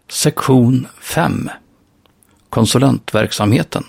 Sektion 5. Konsulentverksamheten.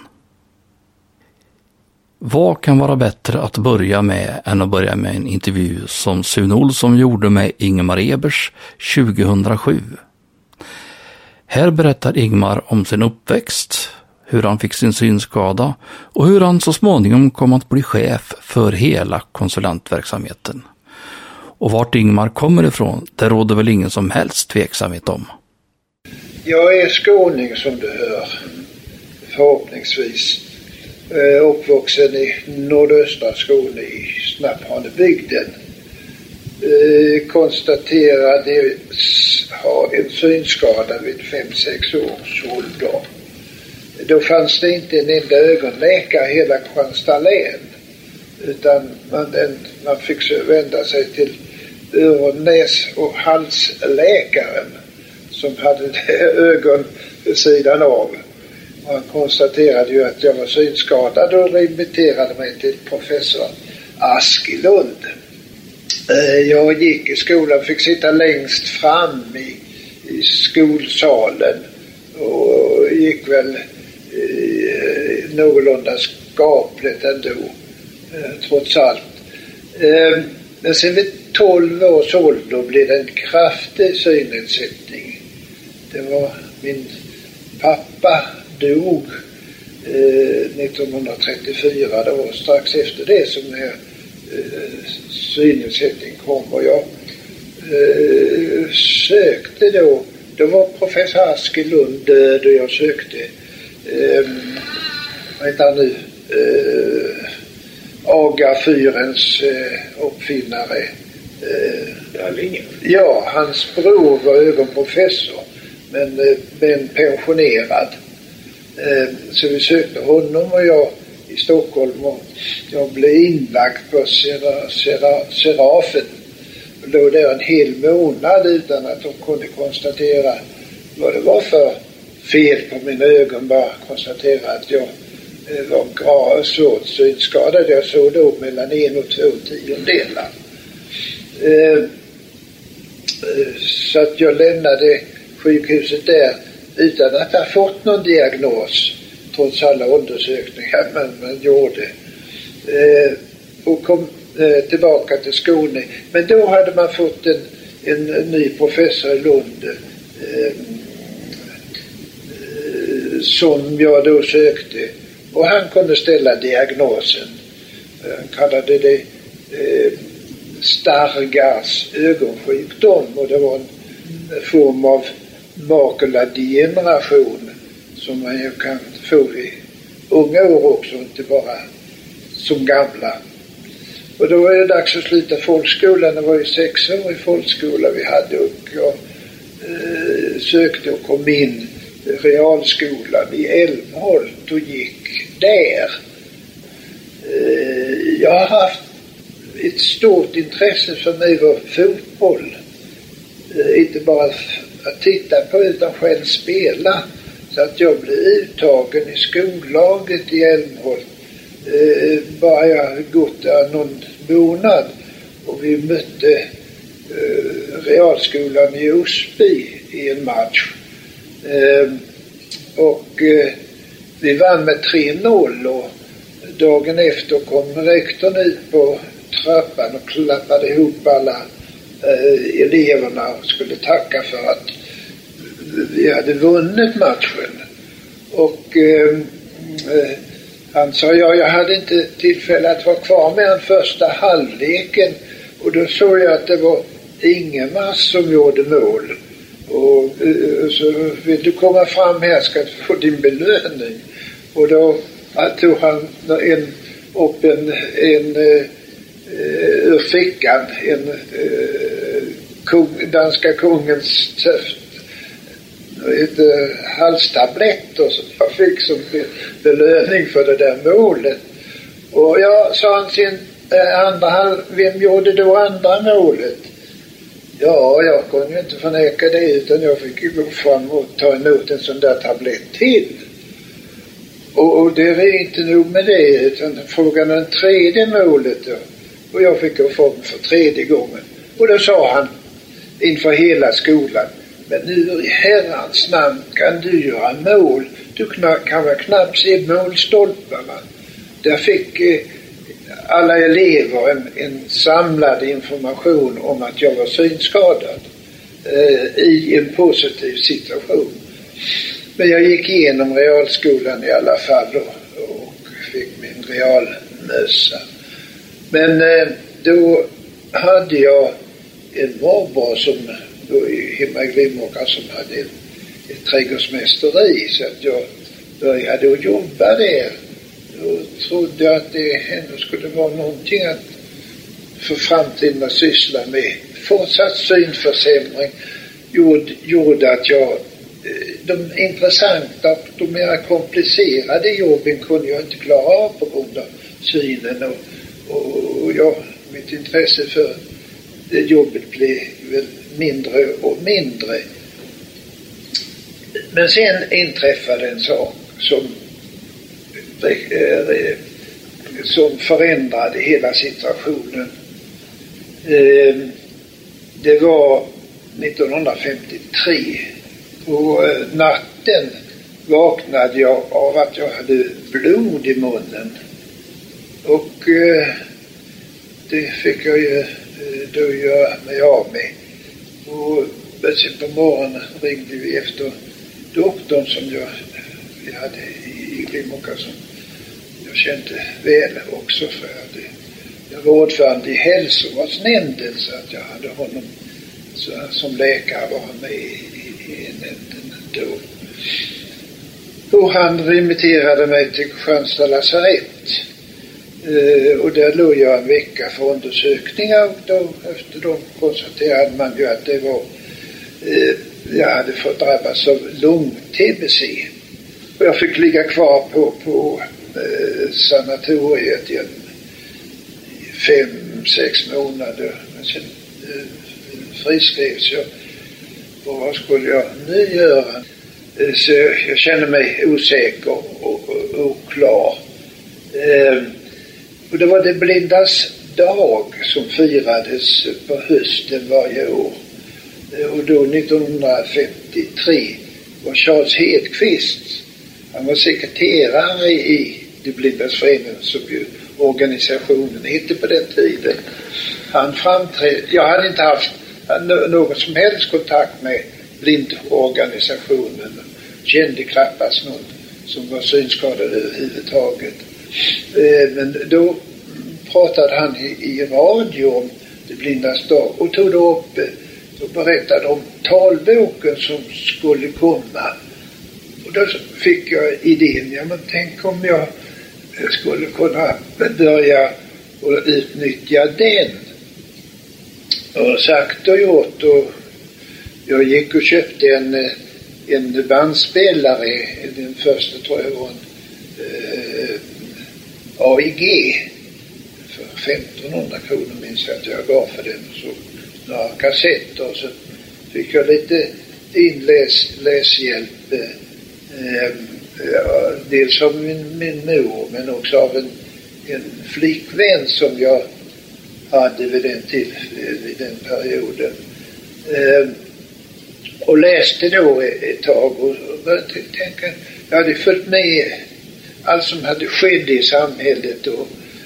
Vad kan vara bättre att börja med än att börja med en intervju som Sune Olsson gjorde med Ingmar Ebers 2007? Här berättar Ingmar om sin uppväxt, hur han fick sin synskada och hur han så småningom kom att bli chef för hela konsulentverksamheten. Och vart Ingmar kommer ifrån, det råder väl ingen som helst tveksamhet om. Jag är skåning som du hör, förhoppningsvis. Uppvuxen i nordöstra Skåne i Snapphanebygden. Konstaterade ha en synskada vid 5-6 års ålder. Då fanns det inte en enda ögonläkare i hela Kristianstads län. Utan man fick vända sig till öron-, näs- och halsläkaren som hade ögon vid sidan av. Han konstaterade ju att jag var synskadad och remitterade mig till professor Askelund. Jag gick i skolan, fick sitta längst fram i skolsalen och gick väl någorlunda skapligt ändå, trots allt. Men sen vid 12 års ålder blev det en kraftig synnedsättning. Det var min pappa dog 1934, det var strax efter det som synnedsättning kom, och jag sökte då var professor Askelund död och jag sökte vad heter han nu, Agafyrens uppfinnare, ja, hans bror var ögonprofessor men pensionerad. Så vi sökte honom och jag i Stockholm, och jag blev inlagd på Serafen. Jag låg där en hel månad utan att de kunde konstatera vad det var för fel på mina ögon. Bara konstatera att jag var svårt synskadad. Jag såg då mellan 1 och 2 tiondelar. Så att jag lämnade sjukhuset där utan att ha fått någon diagnos, trots alla undersökningar man gjorde. Och kom tillbaka till Skåne. Men då hade man fått en ny professor i Lund som jag då sökte. Och han kunde ställa diagnosen. Han kallade det Stargardts ögonsjukdom, och det var en form av makuladegeneration som man ju kan få i unga år också, inte bara som gamla. Och då var det dags att sluta folkskolan. Det var ju 6-årig folkskola vi hade, och jag sökte och kom in i realskolan i Älmholt och gick där. Jag har haft ett stort intresse för mig var fotboll. Inte bara att titta på utan själv spela. Så att jag blev uttagen i skollaget i Älmholt. Bara jag gått där någon månad, och vi mötte realskolan i Osby i en match. Och vi vann med 3-0, och dagen efter kom rektorn ut på trappan och klappade ihop alla eleverna och skulle tacka för att vi hade vunnit matchen. Och han sa, jag hade inte tillfälle att vara kvar med den första halvleken, och då såg jag att det var Ingemar som gjorde mål. Och så vill du komma fram här, ska du få din belöning. Och då tog han upp en ur fickan danska kungens ett halstablett, och så jag fick som belöning för det där målet. Och jag sa han sin vem gjorde då andra målet? Ja, jag kunde ju inte förneka det, utan jag fick ju gå fram och ta emot en sån där tablett till. Och det är inte nog med det, utan frågan om 3:e målet då. Och jag fick gå fram för 3:e gången. Och då sa han inför hela skolan, Men nu i herrans namn kan du göra mål. Du kan väl knappt se målstolparna. Där fick alla elever en samlad information om att jag var synskadad i en positiv situation. Men jag gick igenom realskolan i alla fall och fick min realmössa. Men då hade jag en morbror som hemma i Glimåkra som hade ett trädgårdsmästeri, så att jag började att jobba där. Då trodde jag att det ändå skulle vara någonting att för framtiden att syssla med. Fortsatt synförsämring gjorde att de intressanta och de mer komplicerade jobben kunde jag inte klara av på grund av synen, och mitt intresse för det jobbet blev väl mindre och mindre. Men sen inträffade en sak som förändrade hela situationen. Det var 1953. På natten vaknade jag av att jag hade blod i munnen. Och det fick jag ju då göra mig av med. Och sen på morgonen ringde vi efter doktorn som vi hade i Glimåkra, som jag kände väl också, för jag var ordförande i hälsovårdsnämnden, så att jag hade honom som läkare var med i nämnden då. Och han remitterade mig till Kristianstad lasarett. Och där låg jag en vecka för undersökningar, och då efter dem konstaterade man ju att det var jag hade fått drabbas av lung-TBC. Och jag fick ligga kvar på sanatoriet i 5-6 månader. Men sen friskrevs jag. Och vad skulle jag nu göra? Så jag kände mig osäker och oklar. Och det var det blindas dag som firades på hösten varje år. Och då 1953 var Charles Hedqvist, han var sekreterare i det blindas förening, som ju organisationen hette på den tiden. Han framträdde. Jag hade inte haft någon som helst kontakt med blindorganisationen. Kände knappast någon som var synskadad överhuvudtaget. Men då pratade han i radio om det blindas dag och tog då upp och berättade om talboken som skulle komma. Och då fick jag idén, ja men tänk om jag skulle kunna börja och utnyttja den. Och sagt och gjort, och jag gick och köpte en bandspelare, den första tror jag var en AIG för 1500 kronor, minns jag att jag gav för den, och så några kassetter, och så fick jag lite läshjälp, dels av min mor, men också av en flickvän som jag hade vid den perioden, och läste då ett tag och tänkte, jag hade följt med allt som hade skett i samhället och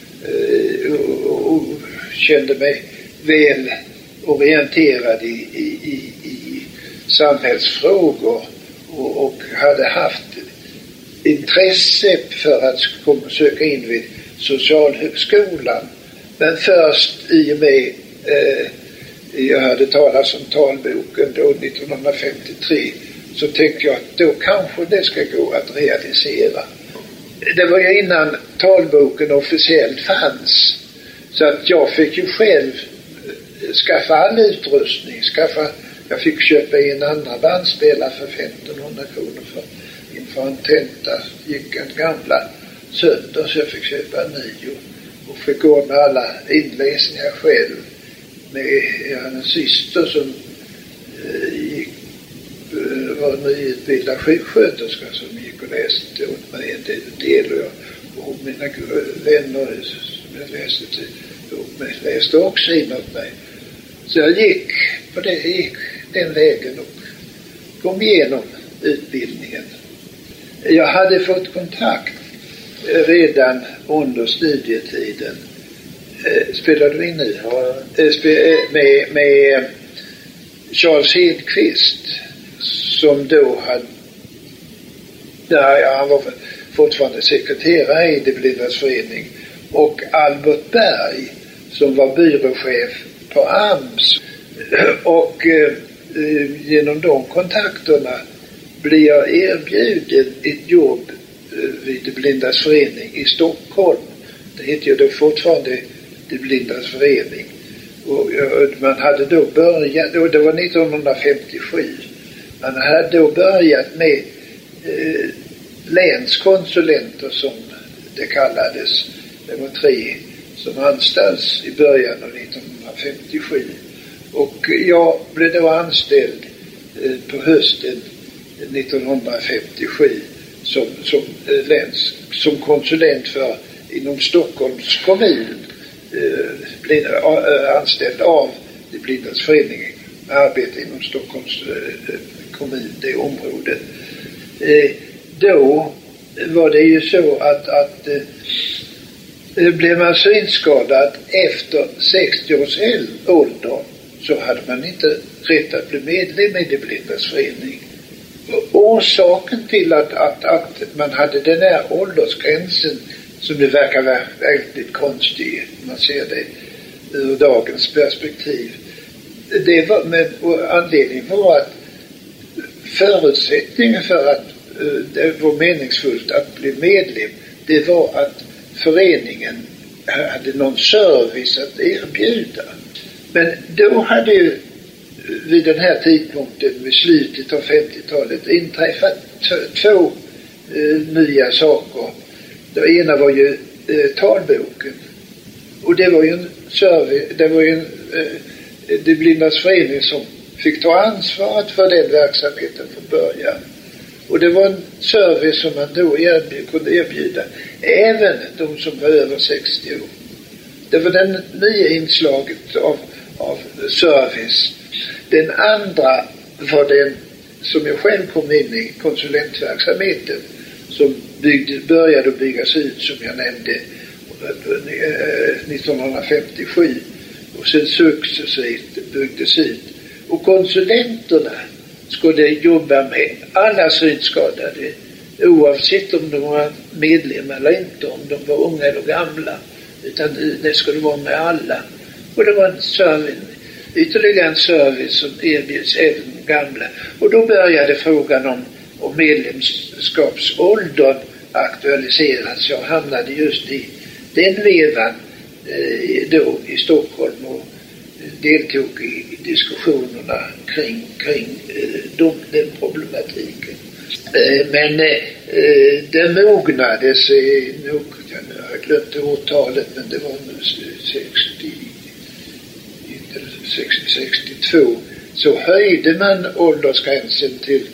kände mig väl orienterad i samhällsfrågor och hade haft intresse för att söka in vid Socialhögskolan. Men först i och med jag hade talat om talboken då 1953, så tänkte jag att då kanske det ska gå att realisera. Det var ju innan talboken officiellt fanns, så att jag fick ju själv skaffa all utrustning. Jag fick köpa en andra bandspelare för 1500 kronor inför en tenta. Gick en gamla sönder, så jag fick köpa en ny och fick ordna alla inläsningar själv. Jag hade en syster som var nyutbildad sjuksköterska som gick och läste åt mig en del, och mina vänner som jag läste åt mig läste också in åt mig. Så jag gick den vägen och kom igenom utbildningen. Jag hade fått kontakt redan under studietiden. Spelar du in nu? Med Charles Hedqvist, som då hade, han var fortfarande sekreterare i De blindas förening, och Albert Berg, som var byråchef på AMS. Och genom de kontakterna blev jag erbjuden ett jobb vid De blindas förening i Stockholm. Det heter ju då fortfarande De blindas förening. Och man hade då börjat, och det var 1957, man hade då börjat med länskonsulenter, som det kallades. Det var 3 som anställs i början av 1957. Och jag blev då anställd på hösten 1957 som konsulent för inom Stockholms kommun, anställd av De blindas förening, arbete inom Stockholms kommun, det området. Då var det ju så att blev man synskadad efter 60 års ålder, så hade man inte rätt att bli medlem i De blindas förening. Orsaken till att man hade den här åldersgränsen, som det verkar vara väldigt konstigt, man ser det ur dagens perspektiv, det var, men anledningen var att förutsättningen för att det var meningsfullt att bli medlem, det var att föreningen hade någon service att erbjuda. Men då hade ju vid den här tidpunkten, vid slutet av 50-talet, inträffat 2 nya saker. Det ena var ju talboken. Och det var ju en service, det var ju De blindas förening som fick ta ansvaret för den verksamheten från början. Och det var en service som man då kunde erbjuda även de som var över 60 år. Det var den nya inslaget av service. Den andra var den som jag själv kom in i, konsulentverksamheten, som började byggas ut, som jag nämnde, 1957, och sen successivt byggdes ut. Och konsulenterna skulle jobba med alla synskadade, oavsett om de var medlemmar eller inte, om de var unga eller gamla, utan det skulle vara med alla. Och det var en service, ytterligare en service som erbjuds även gamla. Och då började frågan om medlemskapsåldern aktualiseras. Jag hamnade just i den vevan då i Stockholm och deltog i diskussionerna kring den problematiken. Men det mognades nog, jag har glömt årtalet, men det var 62, så höjde man åldersgränsen till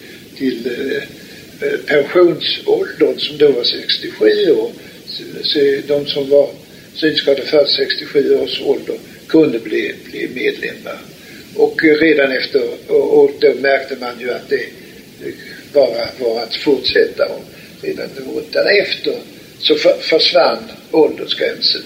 pensionsåldern, som då var 67 år. Så de som var synskadade för 67 års ålder kunde bli medlemmar. Och redan efter, och då märkte man ju att det bara var att fortsätta, och redan året därefter så försvann åldersgränsen.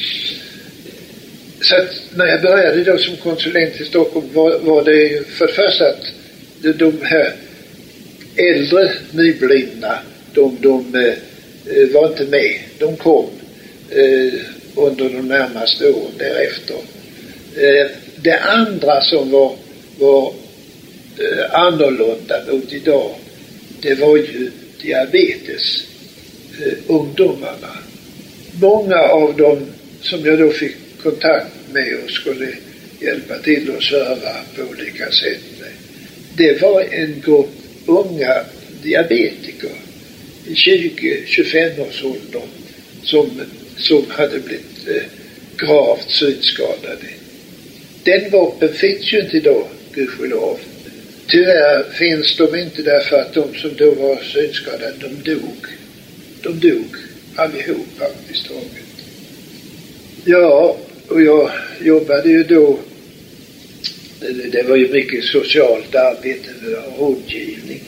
Så att när jag började då som konsulent i Stockholm var det ju för det första att de här äldre nyblinda, de var inte med. De kom under de närmaste åren därefter. Det andra som var annorlunda mot idag, det var ju diabetes. Ungdomarna. Många av dem som jag då fick kontakt med och skulle hjälpa till och serva på olika sätt, det var en grupp unga diabetiker i 20-25 års ålder som hade blivit gravt synskadade. Den gruppen finns ju inte idag, gudskelov. Tyvärr finns de inte, därför att de som då var synskadade, de dog allihop faktiskt taget. Ja, och jag jobbade ju då Det var ju mycket socialt arbete, rådgivning.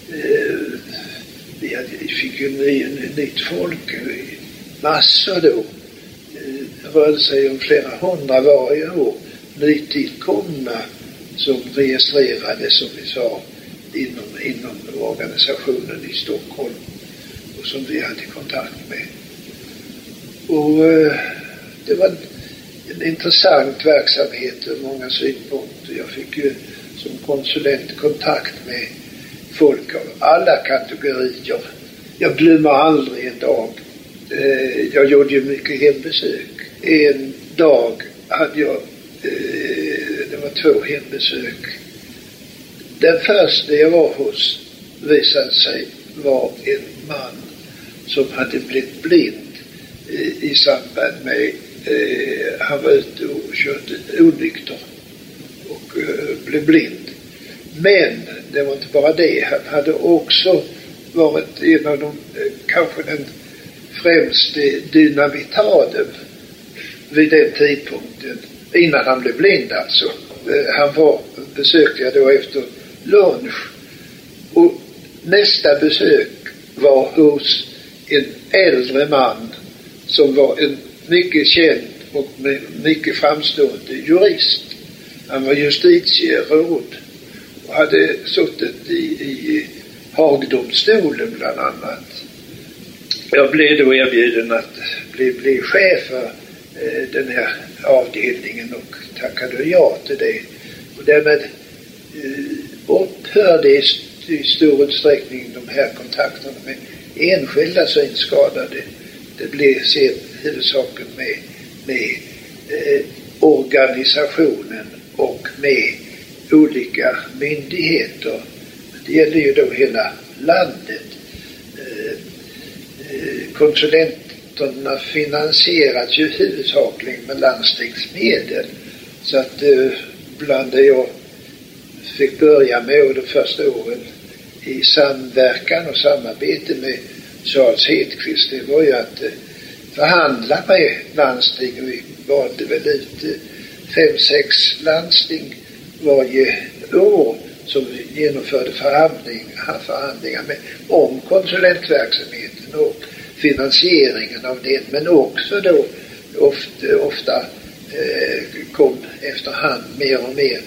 Vi fick ju nytt folk, massor då. Det rörde sig om flera hundra varje år. Nytillkomna som registrerades, som vi sa, inom organisationen i Stockholm och som vi hade kontakt med. Och det var en intressant verksamhet ur många synpunkter. Jag fick ju som konsulent kontakt med folk av alla kategorier. Jag glömmer aldrig en dag. Jag gjorde ju mycket hembesök. En dag hade jag, det var 2 hembesök. Den första jag var hos visade sig vara en man som hade blivit blind i samband med han var ute och körde onykter och blev blind. Men det var inte bara det. Han hade också varit en av de, kanske den främste dynamitaden vid den tidpunkten. Innan han blev blind alltså. Han besökte jag då efter lunch. Och nästa besök var hos en äldre man som var en mycket känd och mycket framstående jurist. Han var justitieråd och hade suttit i Haagdomstolen bland annat. Jag blev då erbjuden att bli chef för den här avdelningen och tackade ja till det. Och därmed upphörde i stor utsträckning de här kontakterna med enskilda synskadade. Det blev sen huvudsaken med organisationen och med olika myndigheter. Det gäller ju då hela landet. Konsulenterna finansieras ju huvudsakligen med landstingsmedel. Så att bland det jag fick börja med under första åren i samverkan och samarbete med Charles Hedqvist, det var ju att förhandla med landsting. Vi valde väl ut 5-6 landsting varje år som vi genomförde förhandlingar med om konsulentverksamheten och finansieringen av det, men också då ofta kom efterhand mer och mer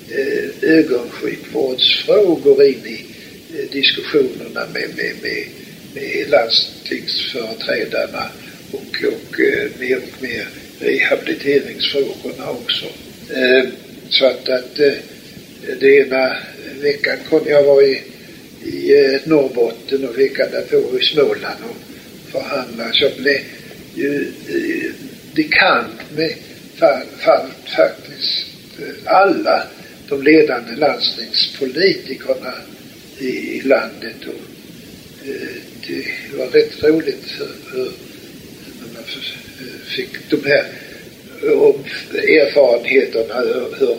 ögonsjukvårdsfrågor in i diskussionerna med landstingsföreträdarna och mer rehabiliteringsfrågorna också. Så att det ena veckan kunde jag vara i Norrbotten och veckan därpå i Småland och förhandla. Så jag blev ju bekant med faktiskt alla de ledande landstingspolitikerna i landet. Och det var rätt roligt hur man fick de här erfarenheterna hur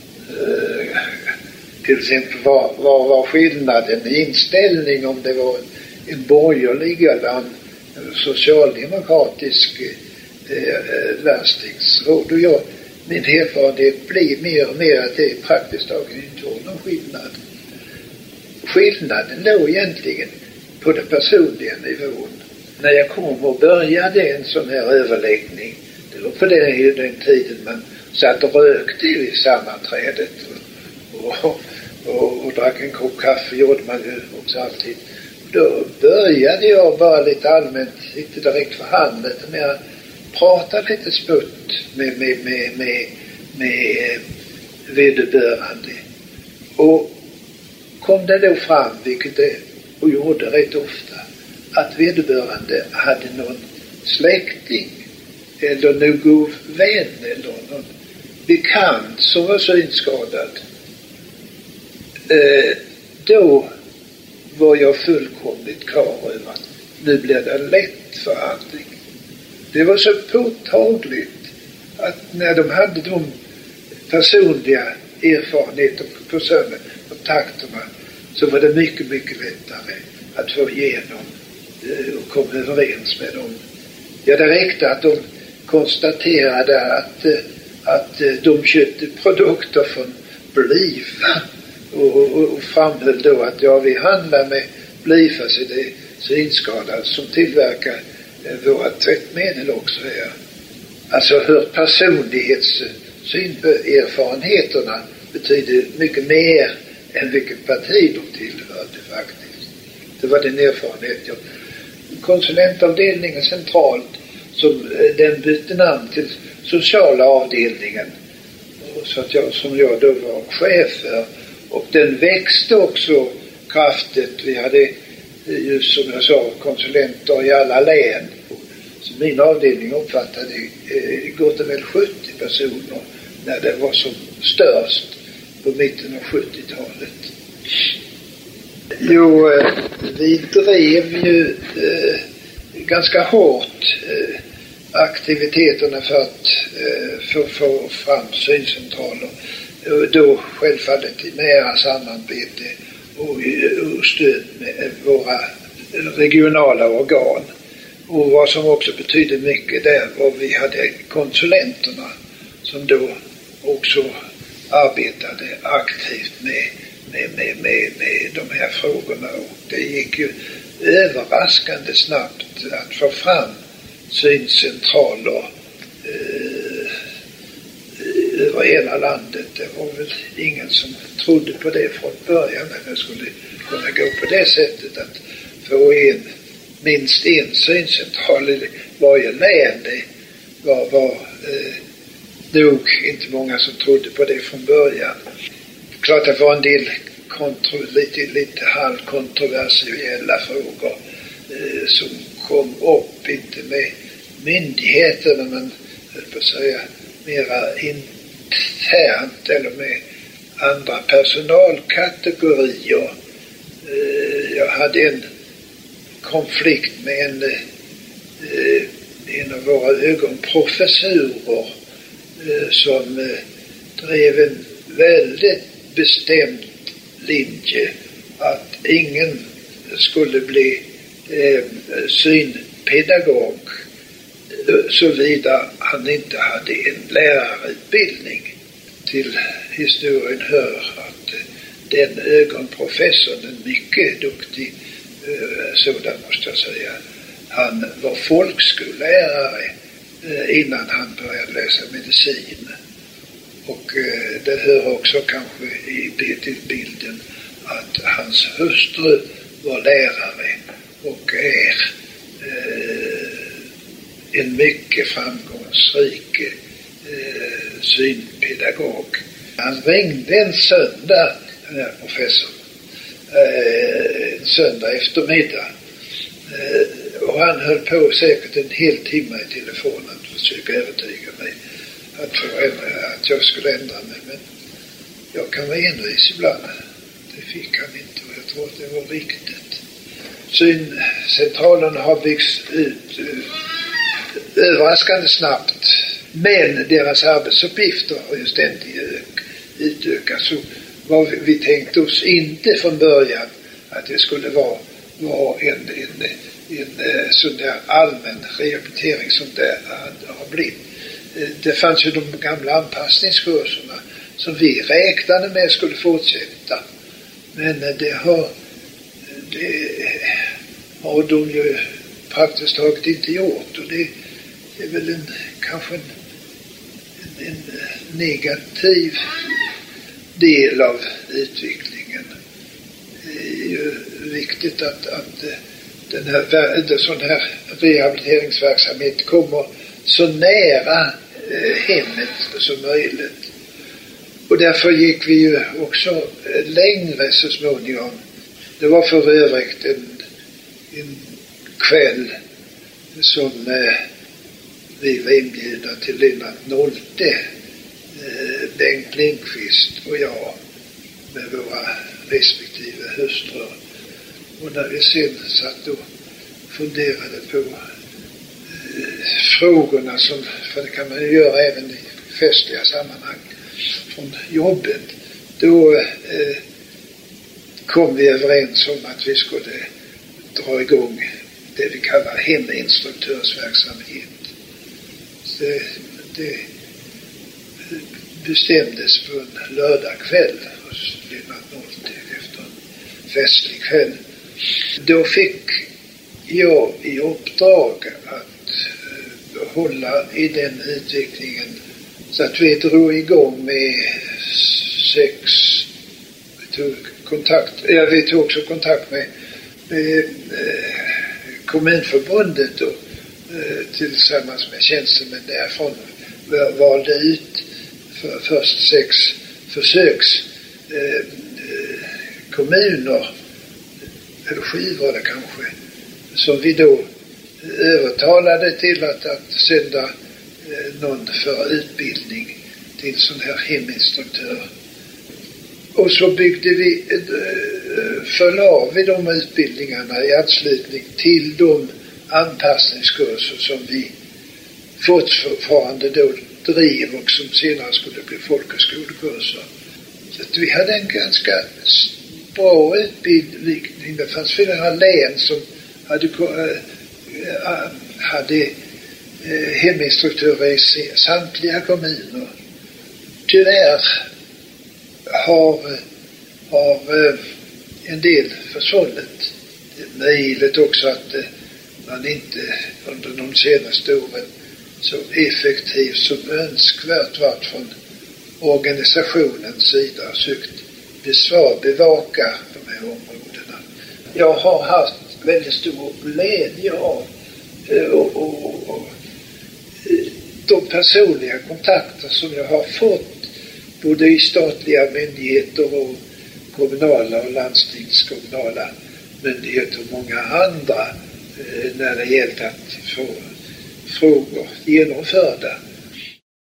till exempel vad var skillnaden i inställning om det var en borgerlig eller en socialdemokratisk landstingsråd. Och min erfarenhet blir mer och mer att det praktiskt taget inte var någon skillnad. Skillnaden låg egentligen på den personliga nivån. När jag kom och började en sån här överläggning, det var på den tiden man satt och rökte i sammanträdet och drack en kopp kaffe, gjorde man ju också alltid. Då började jag bara lite allmänt, inte direkt förhandlat, men jag pratade lite sputt med vederbörande. Och kom det då fram, vilket det och gjorde rätt ofta, att vederbörande hade någon släkting eller någon vän eller någon bekant som var synskadad. Då var jag fullkomligt klar över att nu blev det en lätt förhandling. Det var så påtagligt att när de hade de personliga erfarenheter och personliga kontakterna så var det mycket, mycket lättare att få igenom och komma överens med dem. Ja, det räckte att de konstaterade att de köpte produkter Blifa och framhöll då att vi handlar med Blifa, så det är synskadade som tillverkar våra tvättmedel också här. Alltså hur personlighetssynserfarenheterna betyder mycket mer än vilket parti de tillhörde faktiskt. Det var den erfarenhet jag. Konsulentavdelningen centralt, som den bytte namn till sociala avdelningen, så att som jag då var chef för, och den växte också kraftigt. Vi hade just som jag sa konsulenter i alla län. Så min avdelning omfattade gott och väl 70 personer när det var som störst på mitten av 70-talet. Jo, vi drev ju ganska hårt aktiviteterna för att få fram syncentraler. Då självfallet i nära samarbete och stöd med våra regionala organ. Och vad som också betydde mycket där var att vi hade konsulenterna som då också arbetade aktivt med de här frågorna. Och det gick ju överraskande snabbt att få fram syncentraler över hela landet. Det var väl ingen som trodde på det från början, men det skulle kunna gå på det sättet att få minst en syncentral i varje län. Det var nog inte många som trodde på det från början. Klart det var en del lite halvkontroversiella frågor som kom upp, inte med myndigheterna, men på att säga mera internt eller med andra personalkategorier. Jag hade en konflikt med en av våra ögonprofessorer som drev en väldigt bestämd linje att ingen skulle bli synpedagog såvida han inte hade en lärarutbildning. Till historien hör att den ögonprofessorn, en mycket duktig sådan måste jag säga, han var folkskollärare innan han började läsa medicin. Och det hör också kanske till bilden att hans hustru var lärare och är en mycket framgångsrik synpedagog. Han ringde en söndag, den här professorn, en söndag eftermiddag. Och han höll på säkert en hel timme i telefonen för att försöka övertyga mig att jag skulle ändra mig. Men jag kan vara envis ibland. Det fick han inte, och jag tror att det var riktigt. Syncentralerna har byggts ut överraskande snabbt. Men deras arbetsuppgifter har ju ständigt utökats. Så vad vi tänkte oss inte från början att det skulle vara en sån där allmän rehabilitering som det har blivit. Det fanns ju de gamla anpassningskurserna som vi räknade med skulle fortsätta. Men det har de ju praktiskt taget inte gjort. Och det är väl kanske en negativ del av utvecklingen. Det är ju viktigt att sån här rehabiliteringsverksamhet kommer så nära hemmet som möjligt. Och därför gick vi ju också längre så småningom. Det var för övrigt en kväll som vi var inbjudna till Lennart Nolte, Bengt Lindqvist och jag med våra respektive hustrur. Och när vi sen satt och funderade på frågorna, för det kan man ju göra även i festliga sammanhang, från jobbet, då kom vi överens om att vi skulle dra igång det vi kallar heminstruktörsverksamhet. Det bestämdes på en lördagkväll hos Lennart Nolte efter en festlig kväll. Då fick jag i uppdrag att hålla i den utvecklingen så att vi drog igång med vi tog också kontakt med Kommunförbundet och tillsammans med tjänstemän därifrån valde ut först 6 kommuner, eller 7 var det kanske, som vi då övertalade till att sända någon för utbildning till sån här heminstruktör. Och så förlade vi de utbildningarna i anslutning till de anpassningskurser som vi fortfarande då drev och som senare skulle bli folkhögskolekurser. Så att vi hade en ganska bra utbildning. Det fanns flera län som hade heminstruktörer i samtliga kommuner. Tyvärr har en del försvunnet. Det är möjligt också att man inte under de senaste åren så effektivt som önskvärt varit från organisationens sida sökt bevaka de här områdena. Jag har haft väldigt stor glädje av och de personliga kontakter som jag har fått både i statliga myndigheter och kommunala och landstingskommunala myndigheter och många andra när det gällt att få frågor genomförda.